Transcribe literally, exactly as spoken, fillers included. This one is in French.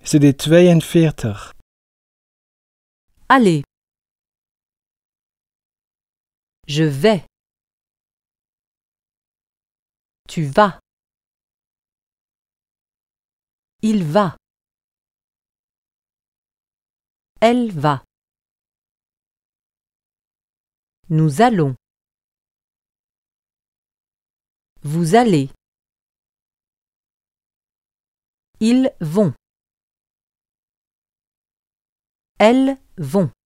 cd tweeënveertig. Aller. Je vais. Tu vas. Il va. Elle va. Nous allons. Vous allez. Ils vont. Elles vont.